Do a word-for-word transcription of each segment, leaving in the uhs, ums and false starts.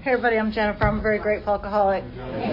Hey everybody, I'm Jennifer. I'm a very grateful alcoholic.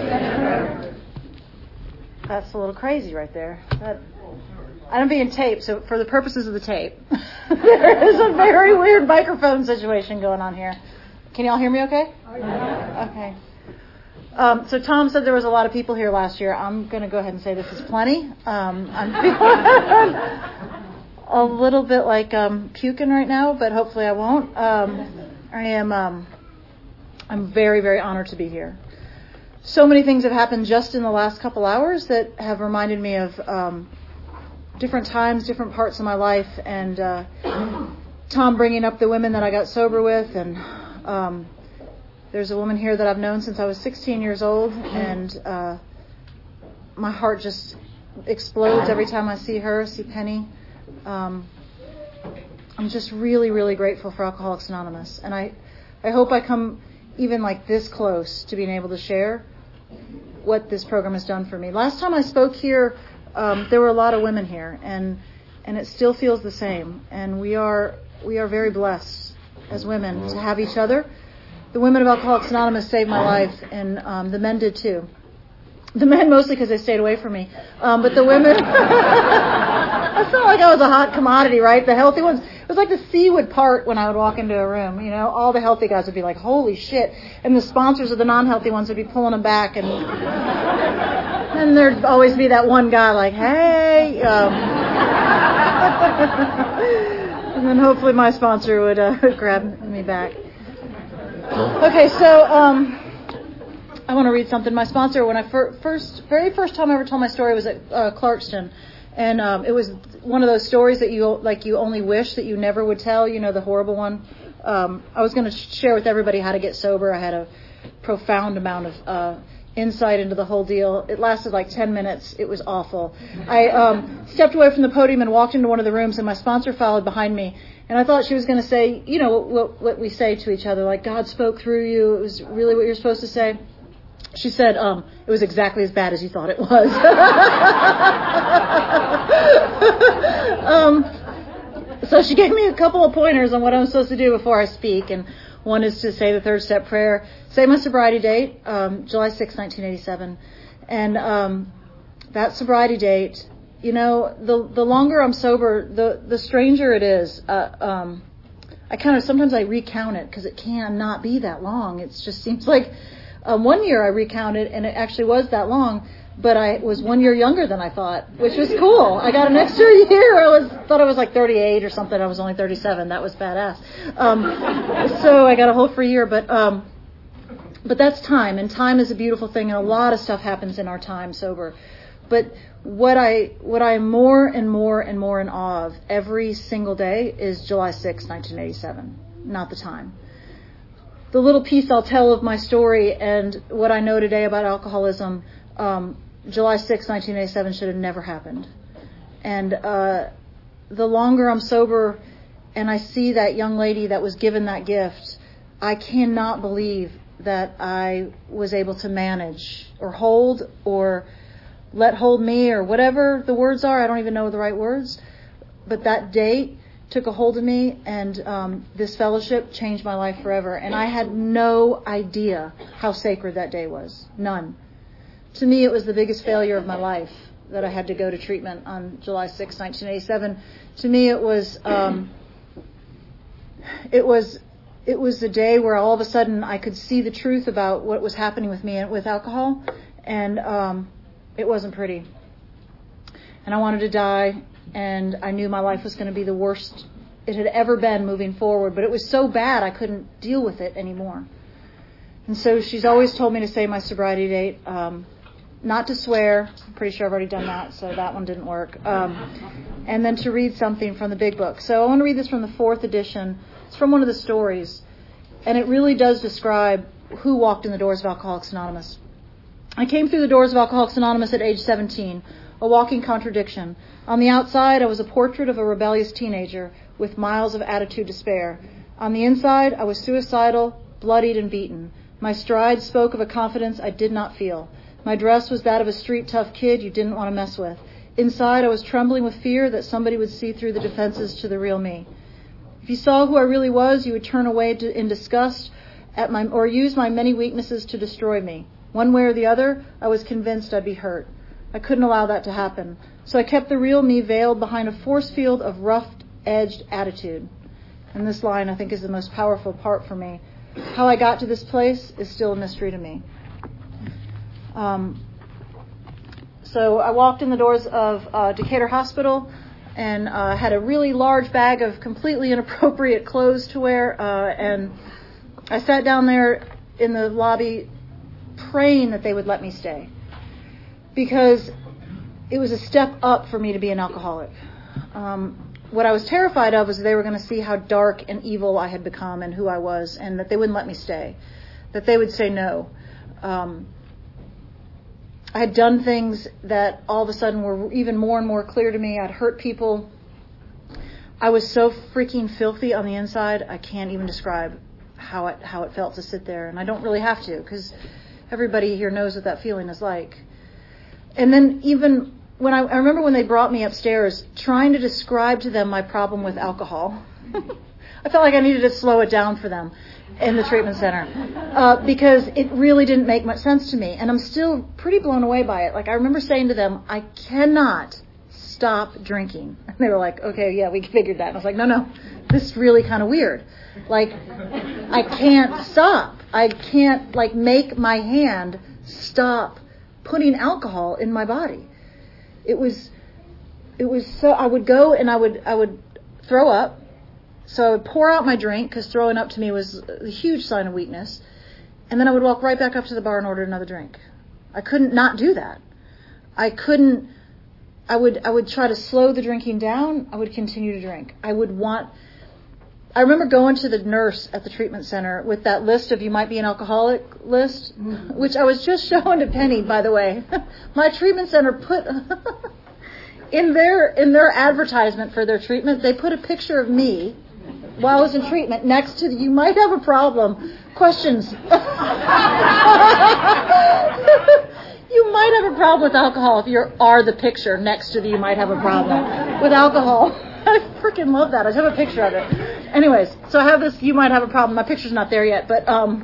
That's a little crazy right there. That, I'm being taped, so for the purposes of the tape, there is a very weird microphone situation going on here. Can y'all hear me okay? Okay. Um, so Tom said there was a lot of people here last year. I'm going to go ahead and say this is plenty. Um, I'm feeling a little bit like um, puking right now, but hopefully I won't. Um, I am... Um, I'm very, very honored to be here. So many things have happened just in the last couple hours that have reminded me of um, different times, different parts of my life, and uh, Tom bringing up the women that I got sober with, and um, there's a woman here that I've known since I was sixteen years old, and uh, my heart just explodes every time I see her, see Penny. Um, I'm just really, really grateful for Alcoholics Anonymous, and I, I hope I come even like this close to being able to share what this program has done for me. Last time I spoke here, um, there were a lot of women here, and and it still feels the same. And we are we are very blessed as women to have each other. The women of Alcoholics Anonymous saved my life, and um, the men did too. The men mostly because they stayed away from me, um, but the women. I felt like I was a hot commodity, right? The healthy ones. It was like the sea would part when I would walk into a room. You know, all the healthy guys would be like, "Holy shit!" And the sponsors of the non-healthy ones would be pulling them back, and then there'd always be that one guy like, "Hey," um, and then hopefully my sponsor would uh, grab me back. Okay, so um, I want to read something. My sponsor, when I fir- first, very first time I ever told my story was at uh, Clarkston. And um, it was one of those stories that you like you only wish that you never would tell, you know, the horrible one. Um, I was going to share with everybody how to get sober. I had a profound amount of uh, insight into the whole deal. It lasted like ten minutes. It was awful. I um, stepped away from the podium and walked into one of the rooms, and my sponsor followed behind me. And I thought she was going to say, you know, what, what we say to each other, like, God spoke through you. It was really what you're supposed to say. She said, um, it was exactly as bad as you thought it was. um, so she gave me a couple of pointers on what I'm supposed to do before I speak. And one is to say the third step prayer, say my sobriety date, um, July sixth, nineteen eighty-seven. And um, that sobriety date, you know, the the longer I'm sober, the, the stranger it is. Uh, um, I kind of, sometimes I recount it because it cannot be that long. It just seems like... Um, one year I recounted, and it actually was that long, but I was one year younger than I thought, which was cool. I got an extra year. I was thought I was like thirty-eight or something. I was only thirty-seven. That was badass. Um, so I got a whole free year, but um, but that's time, and time is a beautiful thing, and a lot of stuff happens in our time sober. But what I what I am more and more and more in awe of every single day is July sixth, nineteen eighty-seven, not the time. The little piece I'll tell of my story and what I know today about alcoholism, um, July sixth, nineteen eighty-seven should have never happened. And uh, the longer I'm sober and I see that young lady that was given that gift, I cannot believe that I was able to manage or hold or let hold me or whatever the words are. I don't even know the right words. But that date took a hold of me, and um, this fellowship changed my life forever. And I had no idea how sacred that day was. None. To me, it was the biggest failure of my life that I had to go to treatment on July sixth, nineteen eighty-seven. To me, it was um, it was it was the day where all of a sudden I could see the truth about what was happening with me with alcohol, and um, it wasn't pretty. And I wanted to die. And I knew my life was going to be the worst it had ever been moving forward. But it was so bad I couldn't deal with it anymore. And so she's always told me to say my sobriety date, um, not to swear. I'm pretty sure I've already done that, so that one didn't work. Um, and then to read something from the big book. So I want to read this from the fourth edition. It's from one of the stories. And it really does describe who walked in the doors of Alcoholics Anonymous. I came through the doors of Alcoholics Anonymous at age seventeen. A walking contradiction. On the outside, I was a portrait of a rebellious teenager with miles of attitude to spare. On the inside, I was suicidal, bloodied, and beaten. My stride spoke of a confidence I did not feel. My dress was that of a street tough kid you didn't want to mess with. Inside, I was trembling with fear that somebody would see through the defenses to the real me. If you saw who I really was, you would turn away to, in disgust at my or use my many weaknesses to destroy me. One way or the other, I was convinced I'd be hurt. I couldn't allow that to happen. So I kept the real me veiled behind a force field of rough-edged attitude. And this line, I think, is the most powerful part for me. How I got to this place is still a mystery to me. Um, so I walked in the doors of uh, Decatur Hospital and uh, had a really large bag of completely inappropriate clothes to wear. Uh, and I sat down there in the lobby praying that they would let me stay. Because it was a step up for me to be an alcoholic. Um, what I was terrified of was they were going to see how dark and evil I had become and who I was, and that they wouldn't let me stay. That they would say no. Um, I had done things that all of a sudden were even more and more clear to me. I'd hurt people. I was so freaking filthy on the inside, I can't even describe how it, how it felt to sit there. And I don't really have to, because everybody here knows what that feeling is like. And then even when I, I remember when they brought me upstairs, trying to describe to them my problem with alcohol. I felt like I needed to slow it down for them in the treatment center uh, because it really didn't make much sense to me. And I'm still pretty blown away by it. Like, I remember saying to them, I cannot stop drinking. And they were like, okay, yeah, we figured that. And I was like, no, no, this is really kind of weird. Like, I can't stop. I can't, like, make my hand stop putting alcohol in my body. It was, it was so, I would go and I would, I would throw up. So I would pour out my drink, because throwing up to me was a huge sign of weakness. And then I would walk right back up to the bar and order another drink. I couldn't not do that. I couldn't, I would, I would try to slow the drinking down. I would continue to drink. I would want, I remember going to the nurse at the treatment center with that list of you might be an alcoholic list, which I was just showing to Penny, by the way. My treatment center put in their in their advertisement for their treatment, they put a picture of me while I was in treatment next to the, you might have a problem. Questions. You might have a problem with alcohol if you are the picture next to the you might have a problem with alcohol. I freaking love that. I have a picture of it. Anyways, so I have this, you might have a problem. My picture's not there yet, but, um,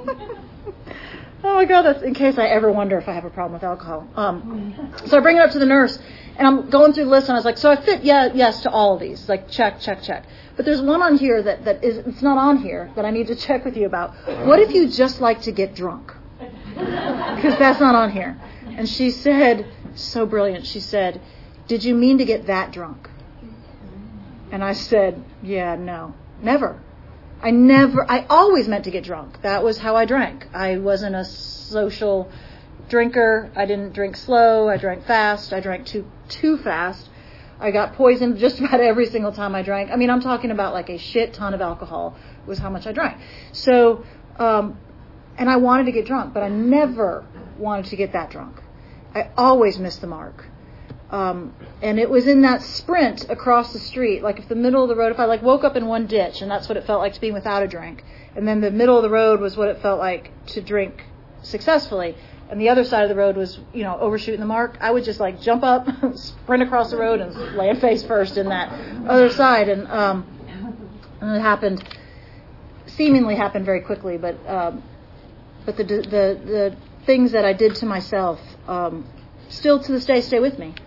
oh my God, that's in case I ever wonder if I have a problem with alcohol. Um, so I bring it up to the nurse, and I'm going through the list, and I was like, so I fit yeah, yes to all of these. Like, check, check, check. But there's one on here that, that is, it's not on here, that I need to check with you about. What if you just like to get drunk? Because that's not on here. And she said, so brilliant, she said, did you mean to get that drunk? And I said, yeah, no, never. I never, I always meant to get drunk. That was how I drank. I wasn't a social drinker. I didn't drink slow. I drank fast. I drank too, too fast. I got poisoned just about every single time I drank. I mean, I'm talking about like a shit ton of alcohol was how much I drank. So, um, and I wanted to get drunk, but I never wanted to get that drunk. I always missed the mark. Um, and it was in that sprint across the street, like if the middle of the road, if I like woke up in one ditch, and that's what it felt like to be without a drink, and then the middle of the road was what it felt like to drink successfully, and the other side of the road was, you know, overshooting the mark, I would just like jump up, sprint across the road, and land face first in that other side, and um, and it happened, seemingly happened very quickly, but um, but the the the things that I did to myself um, still to this day stay with me.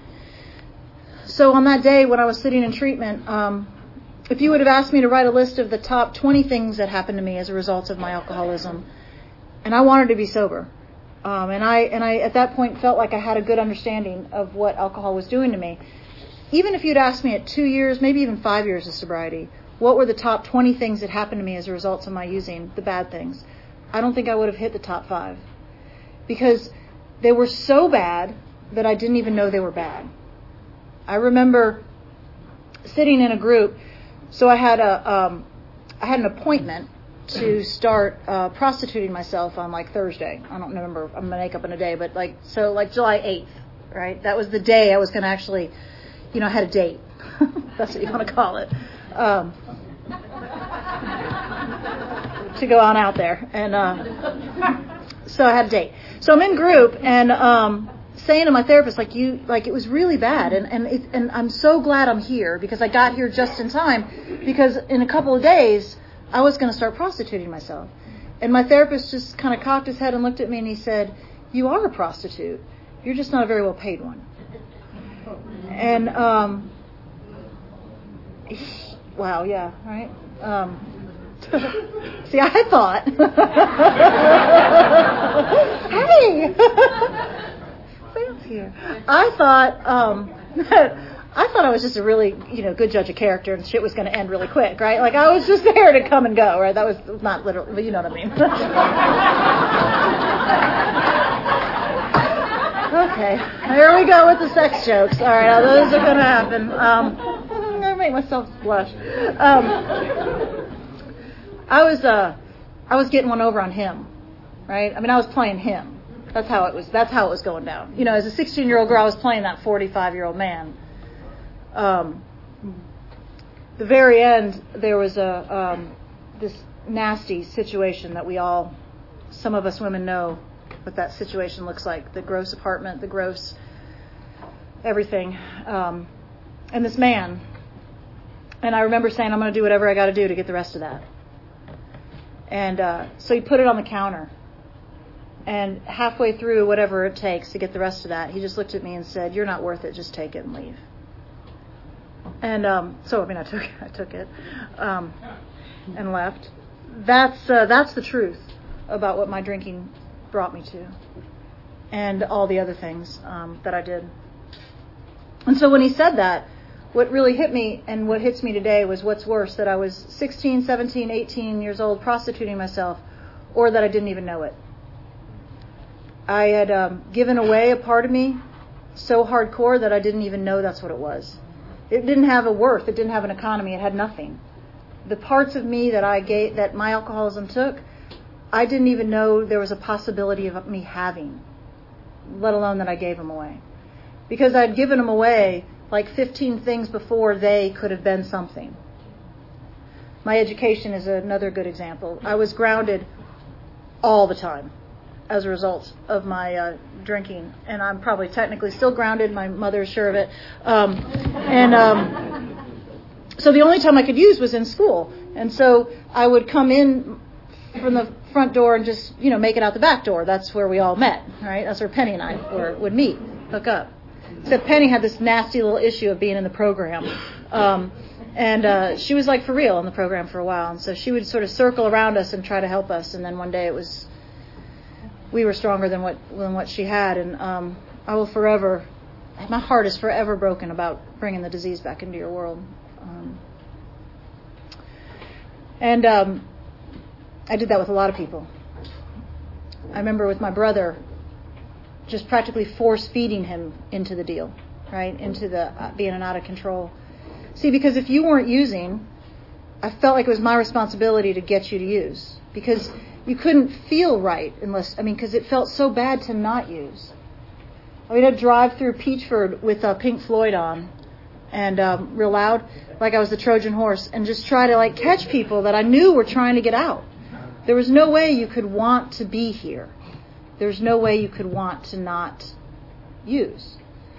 So on that day when I was sitting in treatment, um, if you would have asked me to write a list of the top twenty things that happened to me as a result of my alcoholism, and I wanted to be sober, um, and I and I at that point felt like I had a good understanding of what alcohol was doing to me. Even if you'd asked me at two years, maybe even five years of sobriety, what were the top twenty things that happened to me as a result of my using, the bad things, I don't think I would have hit the top five. Because they were so bad that I didn't even know they were bad. I remember sitting in a group, so I had a, um, I had an appointment to start uh, prostituting myself on like Thursday. I don't remember, I'm going to make up in a day, but like, so like July eighth, right? That was the day I was going to actually, you know, I had a date. That's what you want to call it. Um, to go on out there. And uh, so I had a date. So I'm in group, and um, saying to my therapist, like, you, like, it was really bad, and and it, and I'm so glad I'm here because I got here just in time, because in a couple of days I was going to start prostituting myself, And my therapist just kind of cocked his head and looked at me and he said, "You are a prostitute. You're just not a very well paid one." And, um, wow, yeah, right? Um, see, I thought, hey, Sam's here. I thought, um, I thought I was just a really, you know, good judge of character and shit was going to end really quick, right? Like I was just there to come and go, right? That was not literally, but you know what I mean. Okay, here we go with the sex jokes. All right, now those are going to happen. Um, I'm going to make myself blush. Um, I was, uh, I was getting one over on him, right? I mean, I was playing him. That's how it was. That's how it was going down. You know, as a sixteen-year-old girl, I was playing that forty-five-year-old man. Um, the very end, there was a um, this nasty situation that we all, some of us women know what that situation looks like. The gross apartment, the gross everything. Um, and this man, and I remember saying, I'm going to do whatever I got to do to get the rest of that. And uh, so he put it on the counter. And halfway through, whatever it takes to get the rest of that, he just looked at me and said, "You're not worth it. Just take it and leave." And um, so, I mean, I took I took it um, and left. That's uh, that's the truth about what my drinking brought me to, and all the other things um, that I did. And so when he said that, what really hit me and what hits me today was what's worse, that I was sixteen, seventeen, eighteen years old prostituting myself, or that I didn't even know it. I had um, given away a part of me so hardcore that I didn't even know that's what it was. It didn't have a worth. It didn't have an economy. It had nothing. The parts of me that I gave, that my alcoholism took, I didn't even know there was a possibility of me having, let alone that I gave them away. Because I'd given them away like fifteen things before they could have been something. My education is another good example. I was grounded all the time as a result of my uh, drinking. And I'm probably technically still grounded. My mother is sure of it. Um, and um, so the only time I could use was in school. And so I would come in from the front door and just, you know, make it out the back door. That's where we all met, right? That's where Penny and I were, would meet, hook up. Except Penny had this nasty little issue of being in the program. Um, and uh, she was like for real in the program for a while. And so she would sort of circle around us and try to help us. And then one day it was, we were stronger than what than what she had. And um, I will forever, my heart is forever broken about bringing the disease back into your world. Um, and um, I did that with a lot of people. I remember with my brother, just practically force feeding him into the deal, right? Into the uh, being an out of control. See, because if you weren't using, I felt like it was my responsibility to get you to use, because you couldn't feel right unless, I mean, because it felt so bad to not use. I mean, I'd drive through Peachford with uh, Pink Floyd on and um, real loud, like I was the Trojan horse, and just try to like catch people that I knew were trying to get out. There was no way you could want to be here. There's no way you could want to not use.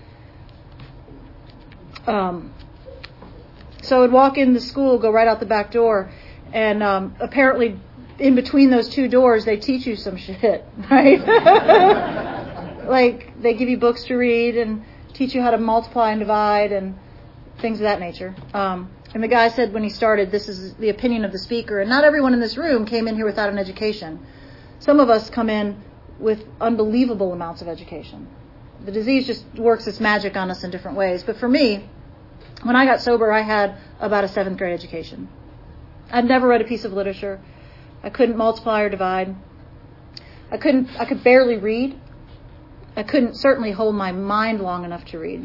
Um, so I would walk into school, go right out the back door, and um, apparently in between those two doors, they teach you some shit, right? Like, they give you books to read and teach you how to multiply and divide and things of that nature. Um, and the guy said when he started, this is the opinion of the speaker, and not everyone in this room came in here without an education. Some of us come in with unbelievable amounts of education. The disease just works its magic on us in different ways. But for me, when I got sober, I had about a seventh grade education. I'd never read a piece of literature. I couldn't multiply or divide. I couldn't. I could barely read. I couldn't certainly hold my mind long enough to read.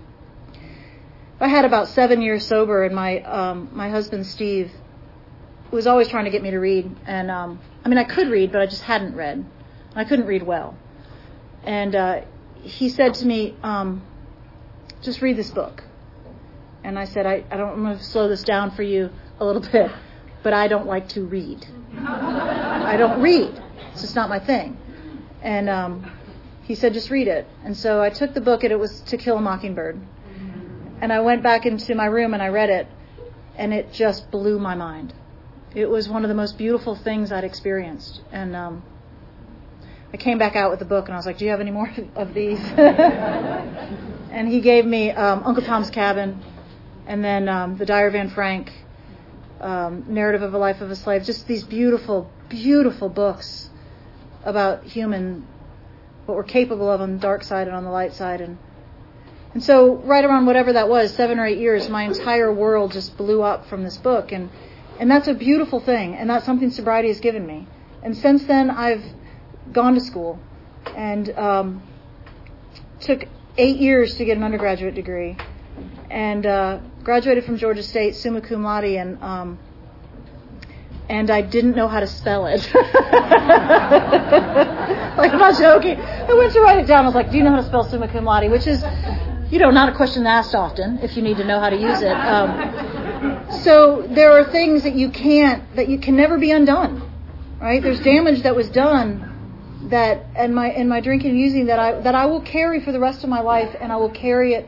I had about seven years sober, and my um, my husband Steve was always trying to get me to read. And um, I mean, I could read, but I just hadn't read. I couldn't read well. And uh, he said to me, um, "Just read this book." And I said, I, I don't, I'm going to slow this down for you a little bit, but I don't like to read. I don't read. It's just not my thing. And um, he said, just read it. And so I took the book, and it was To Kill a Mockingbird. And I went back into my room and I read it, and it just blew my mind. It was one of the most beautiful things I'd experienced. And um, I came back out with the book and I was like, do you have any more of these? And he gave me um, Uncle Tom's Cabin and then um, The Diary of Anne Frank, um, Narrative of a Life of a Slave. Just these beautiful, beautiful books about human, what we're capable of on the dark side and on the light side. And and so right around whatever that was, seven or eight years, my entire world just blew up from this book. And And that's a beautiful thing, and that's something sobriety has given me. And since then, I've gone to school and um, took eight years to get an undergraduate degree, and uh, graduated from Georgia State summa cum laude, and um, and I didn't know how to spell it. Like, I'm not joking. I went to write it down. I was like, "Do you know how to spell summa cum laude?" Which is, you know, not a question asked often if you need to know how to use it. Um, So there are things that you can't, that you can never be undone, right? There's damage that was done that, in my in my drinking and using, that I that I will carry for the rest of my life, and I will carry it.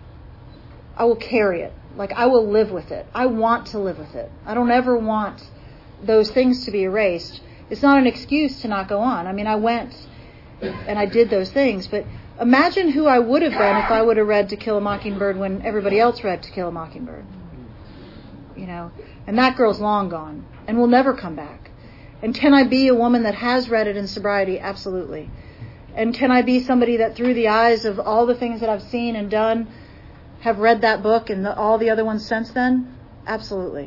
I will carry it, like I will live with it. I want to live with it. I don't ever want those things to be erased. It's not an excuse to not go on. I mean, I went and I did those things, but imagine who I would have been if I would have read To Kill a Mockingbird when everybody else read To Kill a Mockingbird. You know, and that girl's long gone and will never come back. And can I be a woman that has read it in sobriety? Absolutely. And can I be somebody that through the eyes of all the things that I've seen and done have read that book and the, all the other ones since then? Absolutely.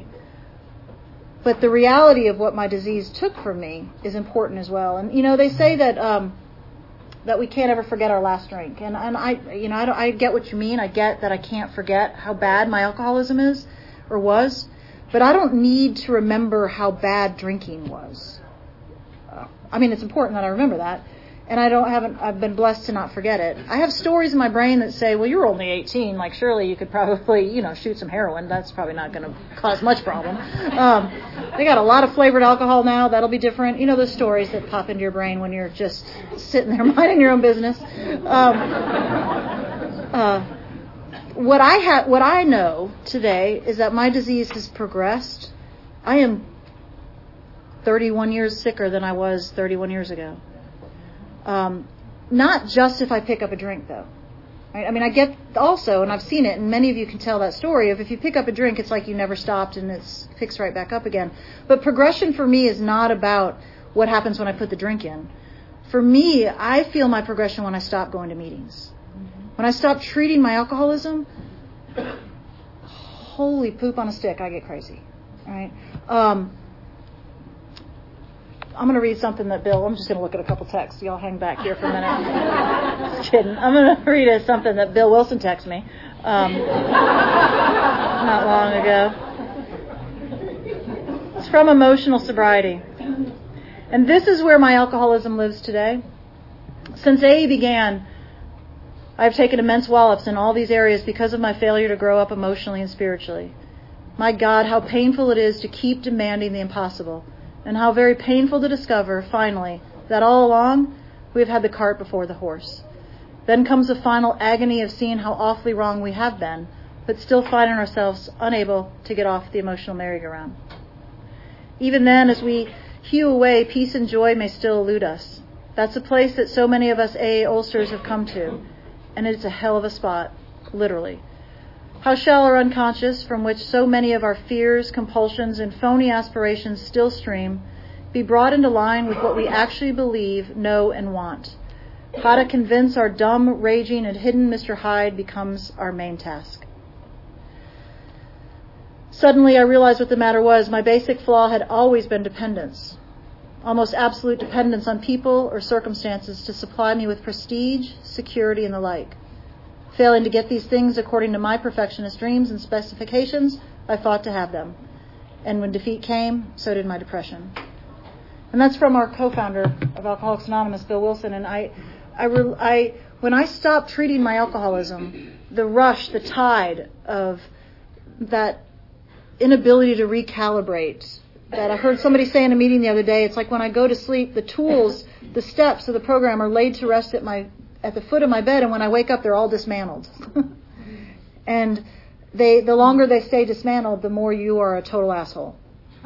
But the reality of what my disease took from me is important as well. And, you know, they say that um, that we can't ever forget our last drink. And, and I, you know, I, don't, I get what you mean. I get that I can't forget how bad my alcoholism is. Or was, but I don't need to remember how bad drinking was. Uh, I mean, it's important that I remember that, and I don't haven't. I've been blessed to not forget it. I have stories in my brain that say, "Well, you're only eighteen. Like, surely you could probably, you know, shoot some heroin. That's probably not going to cause much problem." Um, they got a lot of flavored alcohol now. That'll be different. You know, those stories that pop into your brain when you're just sitting there minding your own business. Um, uh, What I ha- what I know today is that my disease has progressed. I am thirty-one years sicker than I was thirty-one years ago. Um, not just if I pick up a drink, though. Right? I mean, I get also, and I've seen it, and many of you can tell that story of if you pick up a drink, it's like you never stopped and it's picks right back up again. But progression for me is not about what happens when I put the drink in. For me, I feel my progression when I stop going to meetings. When I stop treating my alcoholism, holy poop on a stick, I get crazy. All right. Um, I'm going to read something that Bill, I'm just going to look at a couple texts. Y'all hang back here for a minute. Just kidding. I'm going to read something that Bill Wilson texted me um, not long ago. It's from Emotional Sobriety. And this is where my alcoholism lives today. Since A A began, I've taken immense wallops in all these areas because of my failure to grow up emotionally and spiritually. My God, how painful it is to keep demanding the impossible, and how very painful to discover, finally, that all along we have had the cart before the horse. Then comes the final agony of seeing how awfully wrong we have been, but still finding ourselves unable to get off the emotional merry-go-round. Even then, as we hew away, peace and joy may still elude us. That's a place that so many of us A A ulcers have come to. And it's a hell of a spot, literally. How shall our unconscious, from which so many of our fears, compulsions, and phony aspirations still stream, be brought into line with what we actually believe, know, and want? How to convince our dumb, raging, and hidden Mister Hyde becomes our main task. Suddenly I realized what the matter was. My basic flaw had always been dependence. Almost absolute dependence on people or circumstances to supply me with prestige, security, and the like. Failing to get these things according to my perfectionist dreams and specifications, I fought to have them. And when defeat came, so did my depression. And that's from our co-founder of Alcoholics Anonymous, Bill Wilson. And I, I, I, when I stopped treating my alcoholism, the rush, the tide of that inability to recalibrate, that I heard somebody say in a meeting the other day, it's like when I go to sleep, the tools, the steps of the program are laid to rest at my at the foot of my bed, and when I wake up, they're all dismantled. And they, the longer they stay dismantled, the more you are a total asshole.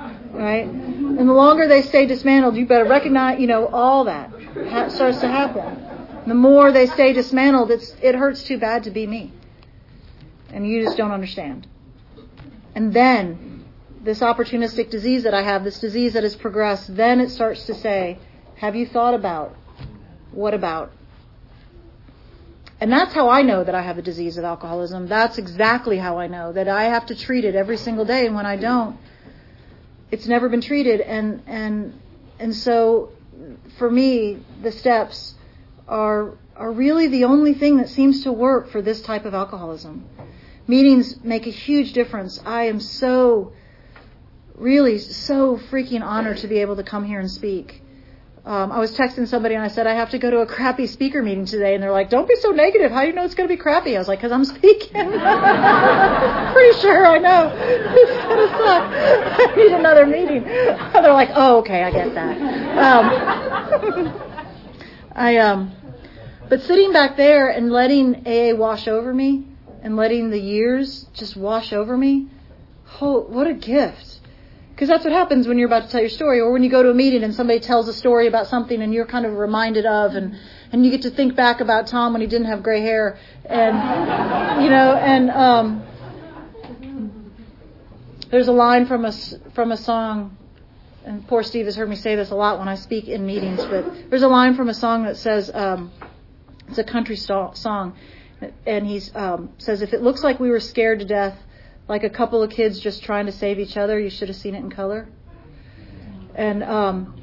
right? And the longer they stay dismantled, you better recognize, you know, all that ha- starts to happen. The more they stay dismantled, it's it hurts too bad to be me. And you just don't understand. And then, this opportunistic disease that I have, this disease that has progressed, then it starts to say, have you thought about, what about? And that's how I know that I have a disease of alcoholism. That's exactly how I know that I have to treat it every single day. And when I don't, it's never been treated. And and and so, for me, the steps are are really the only thing that seems to work for this type of alcoholism. Meetings make a huge difference. I am so, really so freaking honored to be able to come here and speak. Um, I was texting somebody and I said, I have to go to a crappy speaker meeting today. And they're like, don't be so negative. How do you know it's going to be crappy? I was like, because I'm speaking. Pretty sure I know. It's going to suck. I need another meeting. They're like, oh, okay, I get that. Um, I, um, but sitting back there and letting A A wash over me and letting the years just wash over me, oh, what a gift. Because that's what happens when you're about to tell your story, or when you go to a meeting and somebody tells a story about something and you're kind of reminded of, and, and you get to think back about Tom when he didn't have gray hair, and you know, and um, there's a line from a from a song, and poor Steve has heard me say this a lot when I speak in meetings, but there's a line from a song that says, um, it's a country st- song, and he um, says, if it looks like we were scared to death, like a couple of kids just trying to save each other, you should have seen it in color. And um,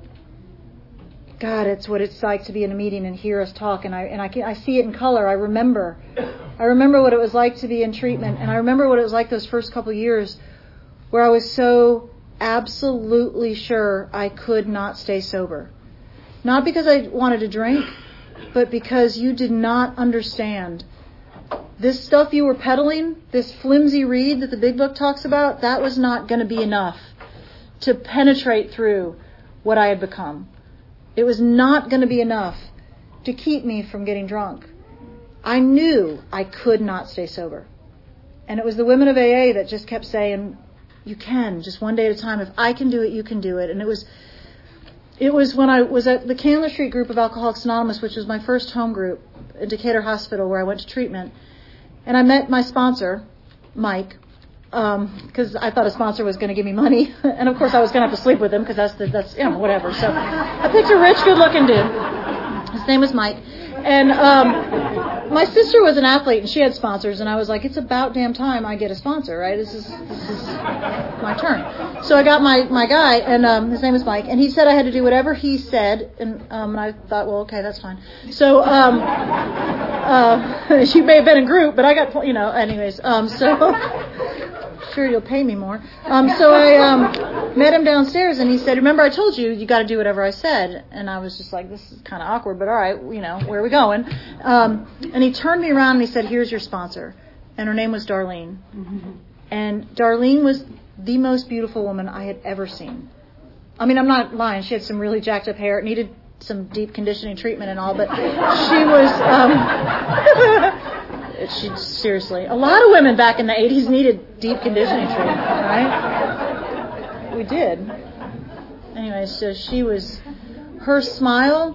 God, it's what it's like to be in a meeting and hear us talk, and I and I, can, I see it in color. I remember, I remember what it was like to be in treatment, and I remember what it was like those first couple of years, where I was so absolutely sure I could not stay sober, not because I wanted to drink, but because you did not understand. This stuff you were peddling, this flimsy reed that the big book talks about, that was not going to be enough to penetrate through what I had become. It was not going to be enough to keep me from getting drunk. I knew I could not stay sober. And it was the women of A A that just kept saying, you can, just one day at a time. If I can do it, you can do it. And it was it was when I was at the Candler Street group of Alcoholics Anonymous, which was my first home group in Decatur Hospital, where I went to treatment. And I met my sponsor, Mike, because um, I thought a sponsor was going to give me money. And, of course, I was going to have to sleep with him because that's, the, that's you know, whatever. So I picked a rich, good-looking dude. His name was Mike. And um, my sister was an athlete, and she had sponsors. And I was like, it's about damn time I get a sponsor, right? This is this is my turn. So I got my, my guy, and um, his name was Mike. And he said I had to do whatever he said. And, um, and I thought, well, okay, that's fine. So um, uh, she may have been in group, but I got, you know, anyways. Um, so... Sure, you'll pay me more. Um, so I um, met him downstairs, and he said, remember I told you, you got to do whatever I said. And I was just like, this is kind of awkward, but all right, you know, where are we going? Um, and he turned me around, and he said, here's your sponsor. And her name was Darlene. Mm-hmm. And Darlene was the most beautiful woman I had ever seen. I mean, I'm not lying. She had some really jacked up hair. It needed some deep conditioning treatment and all, but she was... Um, She, seriously, a lot of women back in the eighties needed deep conditioning treatment, right? We did. Anyway, so she was, her smile,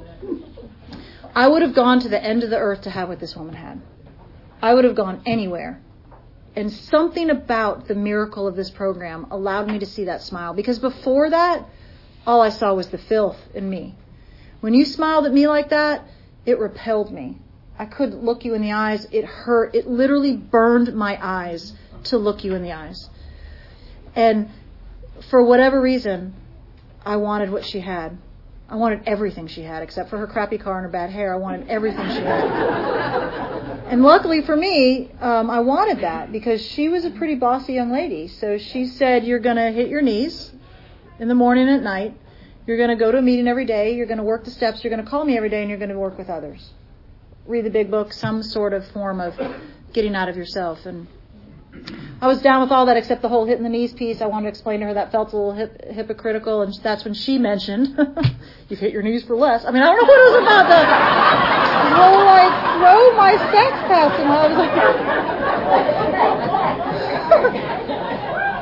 I would have gone to the end of the earth to have what this woman had. I would have gone anywhere. And something about the miracle of this program allowed me to see that smile. Because before that, all I saw was the filth in me. When you smiled at me like that, it repelled me. I couldn't look you in the eyes. It hurt. It literally burned my eyes to look you in the eyes. And for whatever reason, I wanted what she had. I wanted everything she had, except for her crappy car and her bad hair. I wanted everything she had. And luckily for me, um, I wanted that because she was a pretty bossy young lady. So she said, you're going to hit your knees in the morning and at night. You're going to go to a meeting every day. You're going to work the steps. You're going to call me every day, and you're going to work with others. Read the big book, some sort of form of getting out of yourself. And I was down with all that except the whole hitting the knees piece. I wanted to explain to her that felt a little hip, hypocritical, and that's when she mentioned, you've hit your knees for less. I mean, I don't know what it was about the whole, like, throw my sex past, and I was like...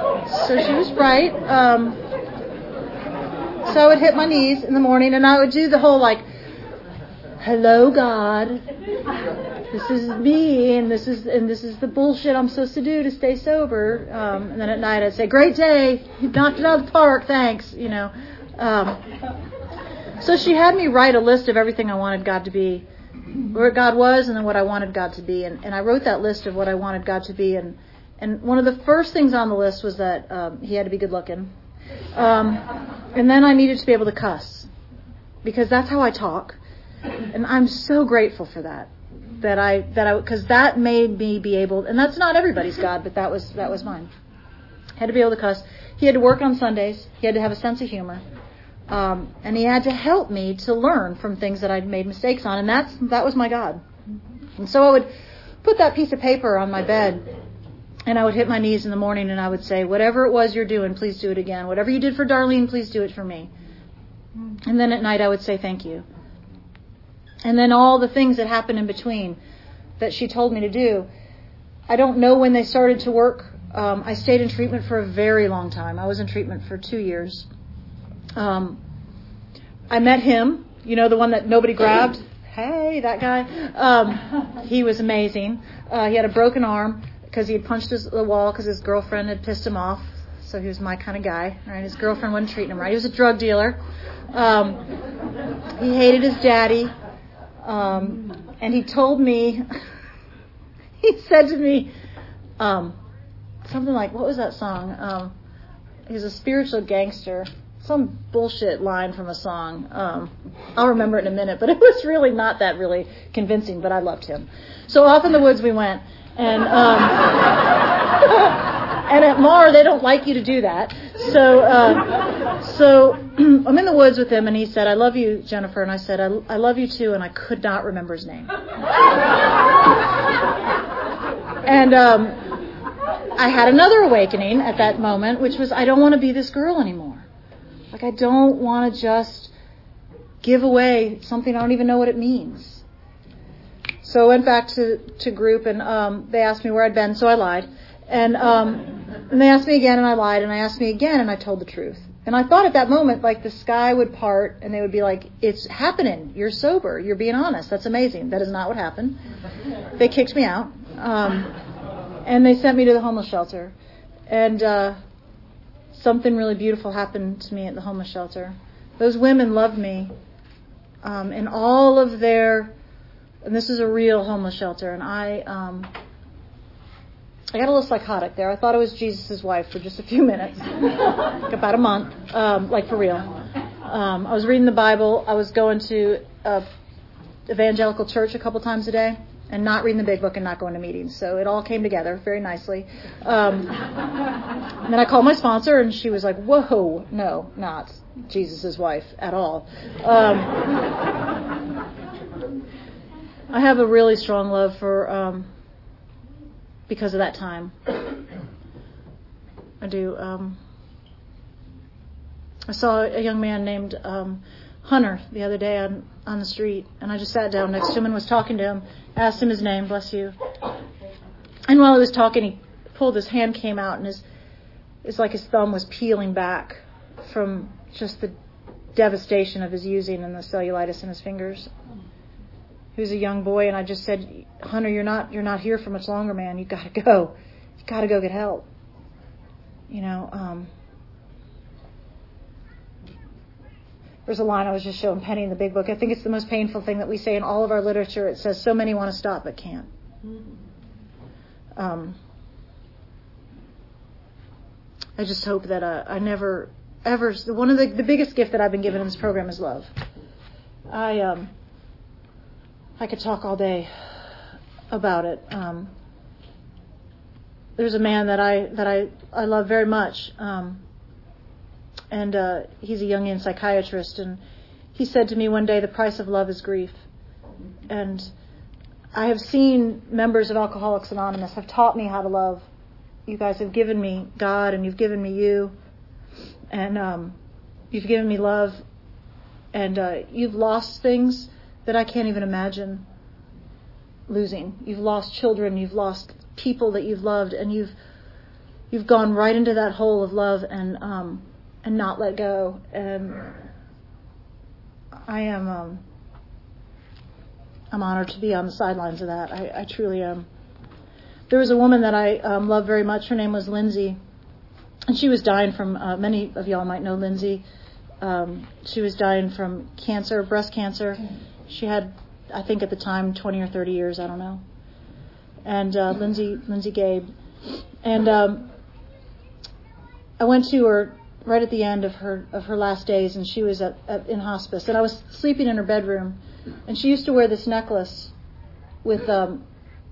So she was right. Um, so I would hit my knees in the morning, and I would do the whole like, "Hello, God. This is me, and this is and this is the bullshit I'm supposed to do to stay sober." Um, and then at night I'd say, "Great day. You knocked it out of the park. Thanks." You know. Um, so she had me write a list of everything I wanted God to be, where God was, and then what I wanted God to be. And, and I wrote that list of what I wanted God to be. And, and one of the first things on the list was that um, he had to be good looking. Um, and then I needed to be able to cuss, because that's how I talk. And I'm so grateful for that. That I, that I, because that made me be able, and that's not everybody's God, but that was, that was mine. Had to be able to cuss. He had to work on Sundays. He had to have a sense of humor. Um, and he had to help me to learn from things that I'd made mistakes on. And that's, that was my God. And so I would put that piece of paper on my bed, and I would hit my knees in the morning, and I would say, whatever it was you're doing, please do it again. Whatever you did for Darlene, please do it for me. And then at night I would say thank you. And then all the things that happened in between that she told me to do, I don't know when they started to work. Um, I stayed in treatment for a very long time. I was in treatment for two years. Um, I met him, you know, the one that nobody grabbed. Hey, that guy. Um, he was amazing. Uh, he had a broken arm because he had punched his, the wall because his girlfriend had pissed him off. So he was my kind of guy. Right? His girlfriend wasn't treating him right. He was a drug dealer. Um, he hated his daddy. Um, and he told me, he said to me, um, something like, what was that song? Um, he was a spiritual gangster. Some bullshit line from a song. Um, I'll remember it in a minute, but it was really not that really convincing, but I loved him. So off in the woods we went. And um, and at M A R, they don't like you to do that. So uh, so I'm in the woods with him, and he said, "I love you, Jennifer." And I said, I, I love you too, and I could not remember his name. And um, I had another awakening at that moment, which was, I don't want to be this girl anymore. Like, I don't want to just give away something I don't even know what it means. So I went back to, to group, and um, they asked me where I'd been, so I lied. And, um, and they asked me again, and I lied, and I asked me again, and I told the truth. And I thought at that moment, like, the sky would part, and they would be like, "It's happening. You're sober. You're being honest. That's amazing." That is not what happened. They kicked me out, um, and they sent me to the homeless shelter. And uh, something really beautiful happened to me at the homeless shelter. Those women loved me, um, and all of their... And this is a real homeless shelter, and I um, I got a little psychotic there. I thought I was Jesus' wife for just a few minutes, like about a month, um, like for real. Um, I was reading the Bible. I was going to a evangelical church a couple times a day, and not reading the big book and not going to meetings. So it all came together very nicely. Um, and then I called my sponsor, and she was like, "Whoa, no, not Jesus' wife at all." Um, I have a really strong love for, um, because of that time. I do. Um, I saw a young man named um, Hunter the other day on, on the street, and I just sat down next to him and was talking to him, asked him his name, bless you. And while I was talking, he pulled his hand, came out, and his, it's like his thumb was peeling back from just the devastation of his using and the cellulitis in his fingers. He was a young boy, and I just said, "Hunter, you're not you're not here for much longer, man. You got to go. You got to go get help." You know, um, there's a line I was just showing Penny in the big book. I think it's the most painful thing that we say in all of our literature. It says, "So many want to stop but can't." Um, I just hope that uh, I never ever. One of the the biggest gift that I've been given in this program is love. I um. I could talk all day about it. Um, there's a man that I that I, I love very much, um, and uh, he's a Jungian psychiatrist, and he said to me one day, "The price of love is grief." And I have seen members of Alcoholics Anonymous have taught me how to love. You guys have given me God, and you've given me you, and um, you've given me love, and uh, you've lost things that I can't even imagine losing. You've lost children, you've lost people that you've loved, and you've you've gone right into that hole of love and um, and not let go. And I am um, I'm honored to be on the sidelines of that. I, I truly am. There was a woman that I um, love very much. Her name was Lindsay, and she was dying from. Uh, many of y'all might know Lindsay. Um, she was dying from cancer, breast cancer. She had, I think at the time, twenty or thirty years. I don't know. And uh, Lindsay, Lindsay Gabe, and um, I went to her right at the end of her of her last days, and she was at, at, in hospice. And I was sleeping in her bedroom, and she used to wear this necklace with um,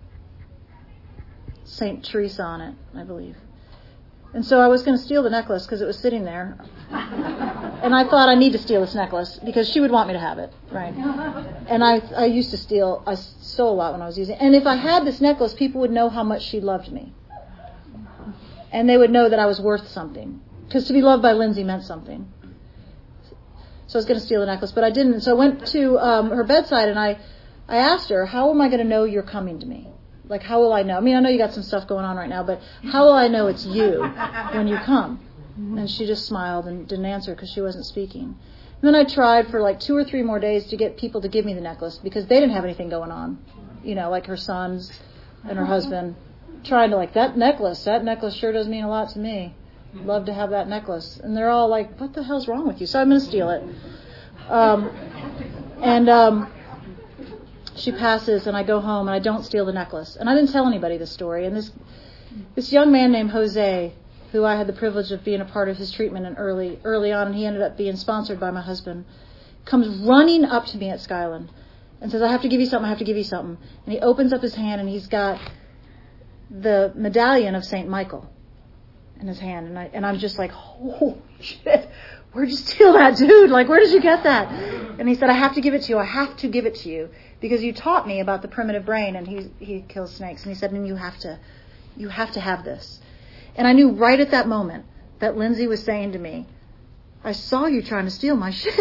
Saint Teresa on it, I believe. And so I was going to steal the necklace because it was sitting there. And I thought, I need to steal this necklace because she would want me to have it, right? And I I used to steal, I stole a lot when I was using it. And if I had this necklace, people would know how much she loved me. And they would know that I was worth something. Because to be loved by Lindsay meant something. So I was going to steal the necklace, but I didn't. So I went to um, her bedside and I, I asked her, how am I going to know you're coming to me? Like, how will I know? I mean, I know you got some stuff going on right now, but how will I know it's you when you come? And she just smiled and didn't answer because she wasn't speaking. And then I tried for like two or three more days to get people to give me the necklace because they didn't have anything going on. You know, like her sons and her husband. Trying to like, that necklace, that necklace sure does mean a lot to me. Love to have that necklace. And they're all like, what the hell's wrong with you? So I'm going to steal it. Um, and... Um, She passes, and I go home, and I don't steal the necklace. And I didn't tell anybody this story. And this this young man named Jose, who I had the privilege of being a part of his treatment in early early on, and he ended up being sponsored by my husband, comes running up to me at Skyland and says, I have to give you something, I have to give you something. And he opens up his hand, and he's got the medallion of Saint Michael in his hand. And, I, and I'm just like, oh, shit. Where'd you steal that, dude? Like, where did you get that? And he said, I have to give it to you. I have to give it to you because you taught me about the primitive brain, and he he kills snakes. And he said, and you have to, you have to have this. And I knew right at that moment that Lindsay was saying to me, I saw you trying to steal my shit.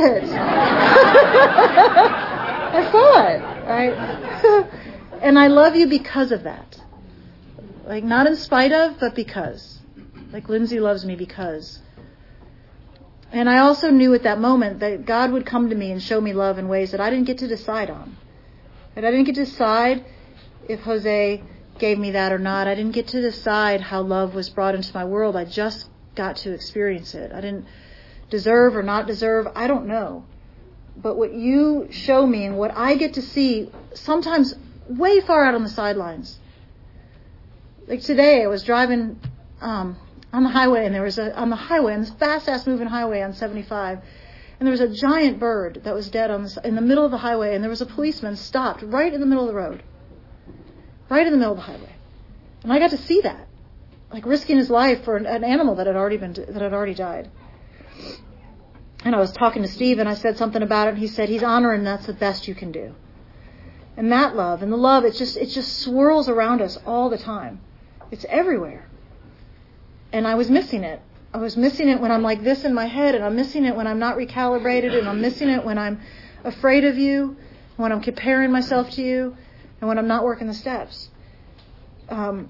I saw it, right? And I love you because of that. Like, not in spite of, but because. Like, Lindsay loves me because. And I also knew at that moment that God would come to me and show me love in ways that I didn't get to decide on. And I didn't get to decide if Jose gave me that or not. I didn't get to decide how love was brought into my world. I just got to experience it. I didn't deserve or not deserve. I don't know. But what you show me and what I get to see, sometimes way far out on the sidelines. Like today, I was driving... Um, on the highway, and there was a on the highway, on this fast-ass moving highway on seventy-five, and there was a giant bird that was dead on the, in the middle of the highway, and there was a policeman stopped right in the middle of the road, right in the middle of the highway, and I got to see that, like risking his life for an, an animal that had already been that had already died. And I was talking to Steve, and I said something about it, and he said he's honoring that's the best you can do, and that love and the love it just it just swirls around us all the time, it's everywhere. And I was missing it. I was missing it when I'm like this in my head, and I'm missing it when I'm not recalibrated, and I'm missing it when I'm afraid of you, when I'm comparing myself to you, and when I'm not working the steps. Um,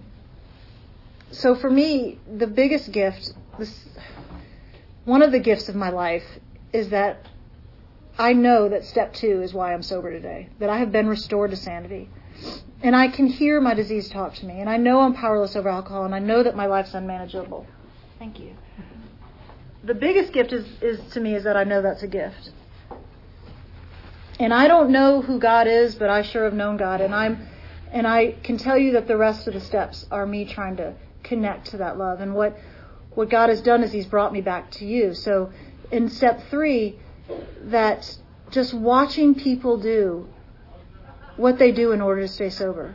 so for me, the biggest gift, this, one of the gifts of my life, is that I know that step two is why I'm sober today, that I have been restored to sanity. And I can hear my disease talk to me. And I know I'm powerless over alcohol. And I know that my life's unmanageable. Thank you. The biggest gift is, is to me is that I know that's a gift. And I don't know who God is, but I sure have known God. And I'm, and I can tell you that the rest of the steps are me trying to connect to that love. And what, what God has done is He's brought me back to you. So in step three, that just watching people do what they do in order to stay sober.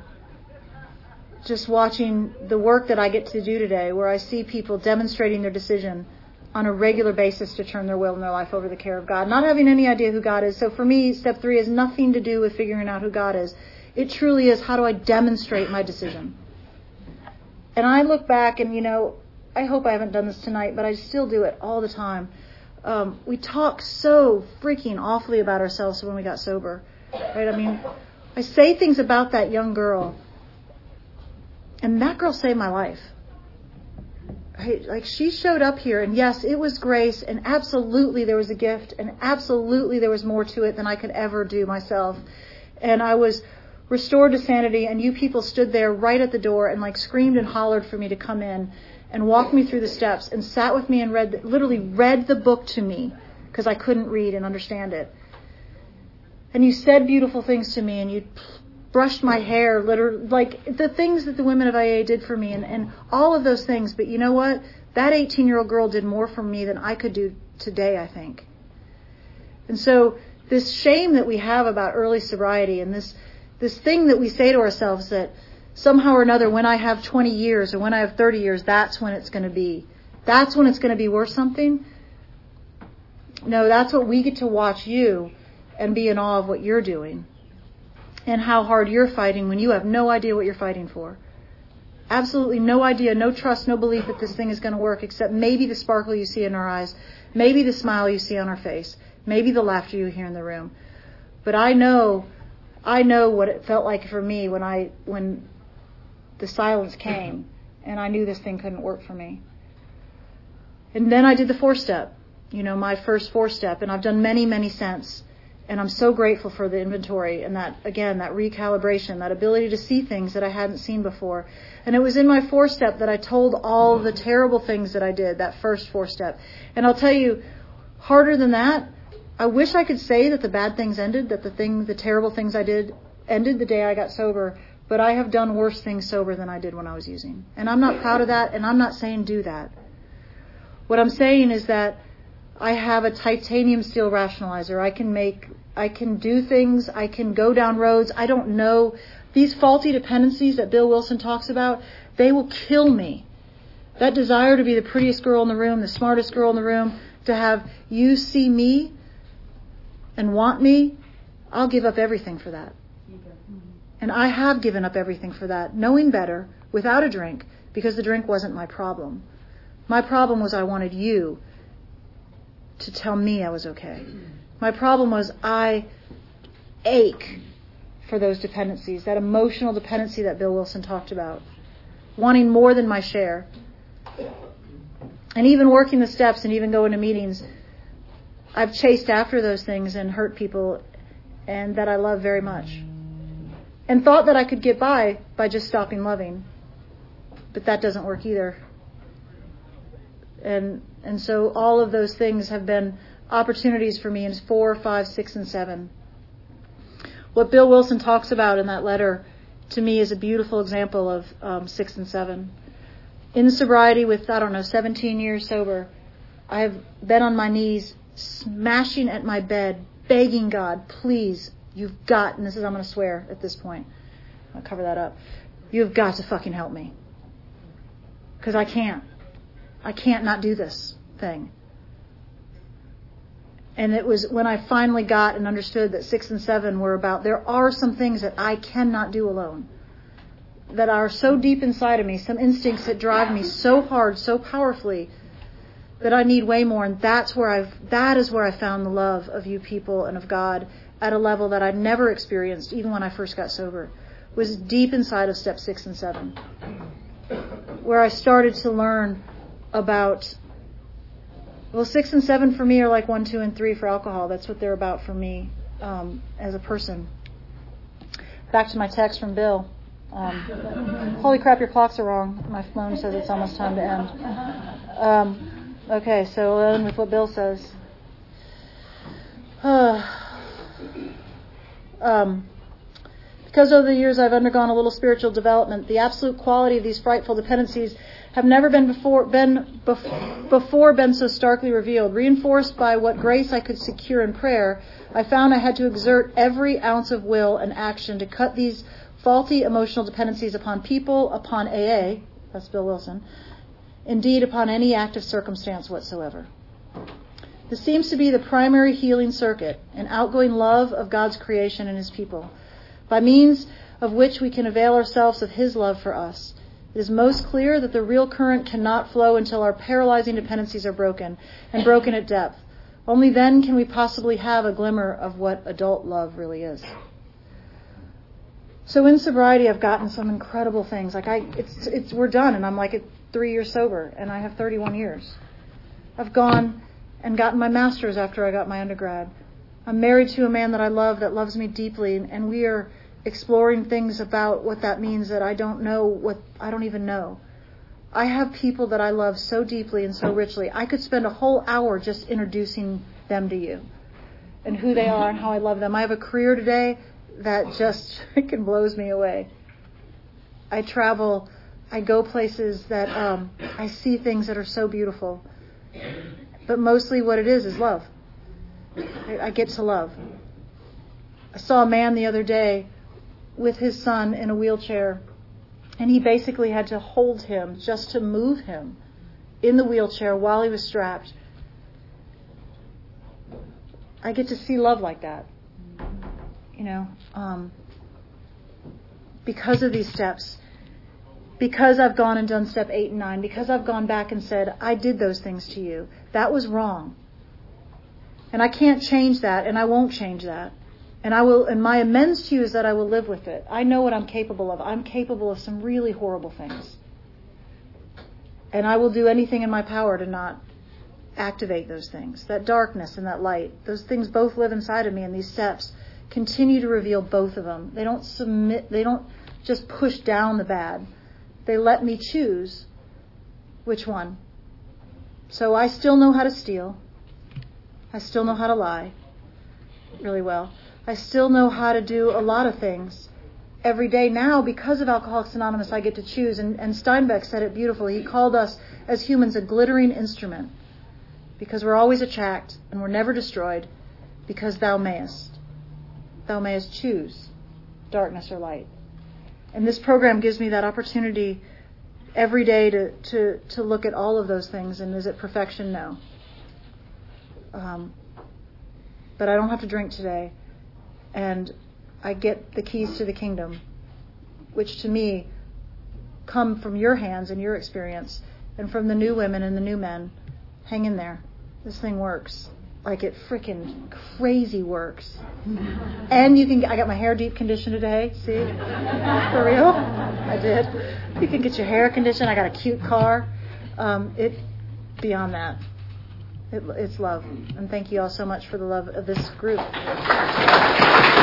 Just watching the work that I get to do today, where I see people demonstrating their decision on a regular basis to turn their will and their life over to the care of God, not having any idea who God is. So for me, step three has nothing to do with figuring out who God is. It truly is, how do I demonstrate my decision? And I look back and, you know, I hope I haven't done this tonight, but I still do it all the time. Um, we talk so freaking awfully about ourselves when we got sober, right? I mean, I say things about that young girl, and that girl saved my life. I, like she showed up here, and yes, it was grace, and absolutely there was a gift, and absolutely there was more to it than I could ever do myself. And I was restored to sanity, and you people stood there right at the door and like screamed and hollered for me to come in and walked me through the steps and sat with me and read, literally read the book to me because I couldn't read and understand it. And you said beautiful things to me, and you brushed my hair, literally, like the things that the women of I A did for me, and, and all of those things. But you know what? That eighteen-year-old girl did more for me than I could do today, I think. And so this shame that we have about early sobriety, and this this thing that we say to ourselves that somehow or another, when I have twenty years or when I have thirty years, that's when it's going to be. That's when it's going to be worth something. No, that's what we get to watch you and be in awe of what you're doing and how hard you're fighting when you have no idea what you're fighting for. Absolutely no idea, no trust, no belief that this thing is going to work, except maybe the sparkle you see in our eyes, maybe the smile you see on our face, maybe the laughter you hear in the room. But I know, I know what it felt like for me when I, when the silence came and I knew this thing couldn't work for me. And then I did the four-step, you know, my first four-step, and I've done many, many since. And I'm so grateful for the inventory and that, again, that recalibration, that ability to see things that I hadn't seen before. And it was in my four-step that I told all the terrible things that I did, that first four-step. And I'll tell you, harder than that, I wish I could say that the bad things ended, that the thing, the terrible things I did ended the day I got sober. But I have done worse things sober than I did when I was using. And I'm not proud of that, and I'm not saying do that. What I'm saying is that I have a titanium steel rationalizer. I can make, I can do things. I can go down roads. I don't know. These faulty dependencies that Bill Wilson talks about, they will kill me. That desire to be the prettiest girl in the room, the smartest girl in the room, to have you see me and want me, I'll give up everything for that. And I have given up everything for that, knowing better, without a drink, because the drink wasn't my problem. My problem was I wanted you to tell me I was okay. My problem was I ache for those dependencies, that emotional dependency that Bill Wilson talked about, wanting more than my share. And even working the steps and even going to meetings, I've chased after those things and hurt people and that I love very much. And thought that I could get by by just stopping loving. But that doesn't work either. And and so all of those things have been opportunities for me in four, five, six, and seven. What Bill Wilson talks about in that letter to me is a beautiful example of um, six and seven. In sobriety with, I don't know, seventeen years sober, I have been on my knees smashing at my bed, begging God, please, you've got, and this is, I'm going to swear at this point, I'll cover that up, you've got to fucking help me. Because I can't. I can't not do this thing. And it was when I finally got and understood that six and seven were about, there are some things that I cannot do alone, that are so deep inside of me, some instincts that drive me so hard, so powerfully, that I need way more. And that's where I've, that is where I found the love of you people and of God at a level that I'd never experienced, even when I first got sober, was deep inside of step six and seven, where I started to learn about, well, six and seven for me are like one, two, and three for alcohol. That's what they're about for me um, as a person. Back to my text from Bill. Um, holy crap, your clocks are wrong. My phone says it's almost time to end. Um, okay, so we'll end with what Bill says. um, because over the years I've undergone a little spiritual development, the absolute quality of these frightful dependencies have never been before been bef- before been so starkly revealed. Reinforced by what grace I could secure in prayer, I found I had to exert every ounce of will and action to cut these faulty emotional dependencies upon people, upon A A, that's Bill Wilson, indeed upon any active circumstance whatsoever. This seems to be the primary healing circuit, an outgoing love of God's creation and His people, by means of which we can avail ourselves of His love for us. It is most clear that the real current cannot flow until our paralyzing dependencies are broken, and broken at depth. Only then can we possibly have a glimmer of what adult love really is. So in sobriety, I've gotten some incredible things. Like I, it's, it's, we're done, and I'm like, it, three years sober, and I have thirty-one years. I've gone and gotten my master's after I got my undergrad. I'm married to a man that I love, that loves me deeply, and we are exploring things about what that means that I don't know, what I don't even know. I have people that I love so deeply and so richly. I could spend a whole hour just introducing them to you and who they are and how I love them. I have a career today that just freaking blows me away. I travel, I go places that um, I see things that are so beautiful. But mostly what it is is love. I, I get to love. I saw a man the other day with his son in a wheelchair, and he basically had to hold him just to move him in the wheelchair while he was strapped. I get to see love like that. You know, um, because of these steps, because I've gone and done step eight and nine, because I've gone back and said, I did those things to you. That was wrong. And I can't change that, and I won't change that. And I will, and my amends to you is that I will live with it. I know what I'm capable of. I'm capable of some really horrible things. And I will do anything in my power to not activate those things. That darkness and that light, those things both live inside of me, and these steps continue to reveal both of them. They don't submit, they don't just push down the bad. They let me choose which one. So I still know how to steal. I still know how to lie really well. I still know how to do a lot of things every day now because of Alcoholics Anonymous. I get to choose. And, and Steinbeck said it beautifully. He called us as humans a glittering instrument because we're always attracted and we're never destroyed because thou mayest. Thou mayest choose darkness or light. And this program gives me that opportunity every day to, to, to look at all of those things. And is it perfection? No. Um, but I don't have to drink today. And I get the keys to the kingdom, which to me come from your hands and your experience and from the new women and the new men. Hang in there. This thing works. Like it freaking crazy works. And you can, I got my hair deep conditioned today. See? For real? I did. You can get your hair conditioned. I got a cute car. Um, it, beyond that, it, it's love. And thank you all so much for the love of this group.